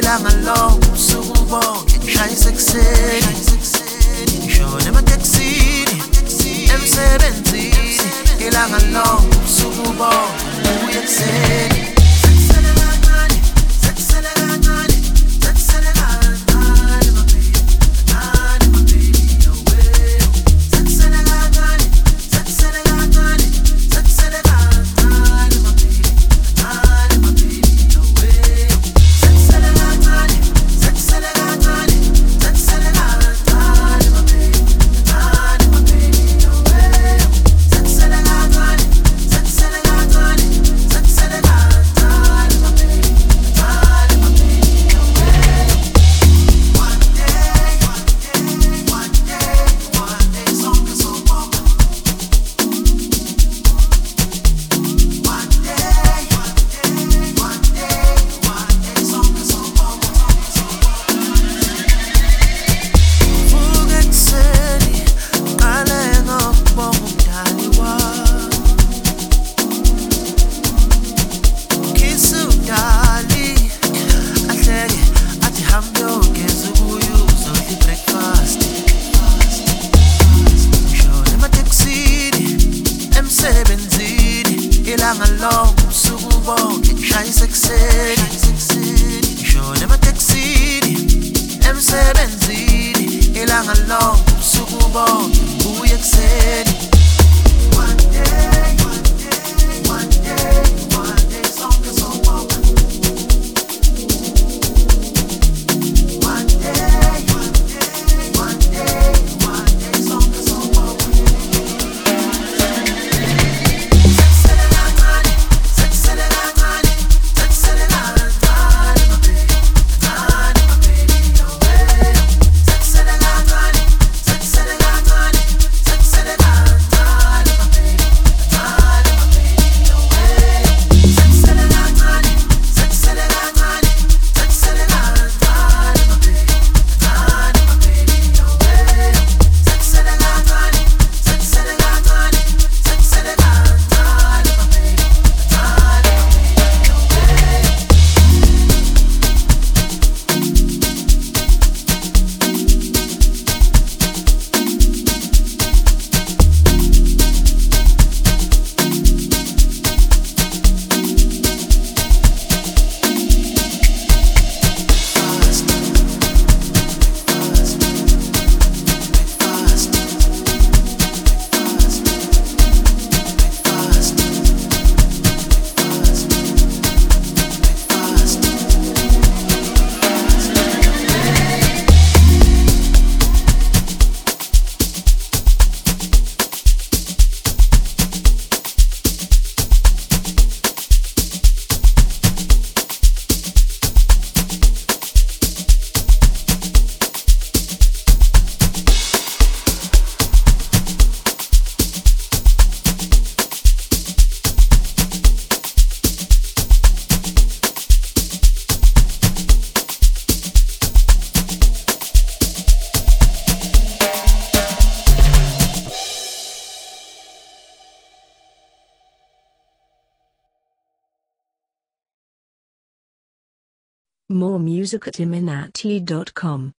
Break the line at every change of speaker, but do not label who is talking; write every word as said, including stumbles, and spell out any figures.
ilanga lonke usuku bonke ngishayisa ekuseni ngishona ematekisini emsebenzini ilanga lonke usuku bonke ubuye ekuseni. Ilanga lonke usuku bonke ngishayisa ekuseni ngishona ematekisini emsebenzini ilanga lonke usuku bonke ubuye ekuseni. One day, one day, one day, one day sonke sobonke. One day, one day, one day, one day sonke sobonke.
More music at iminati dot com.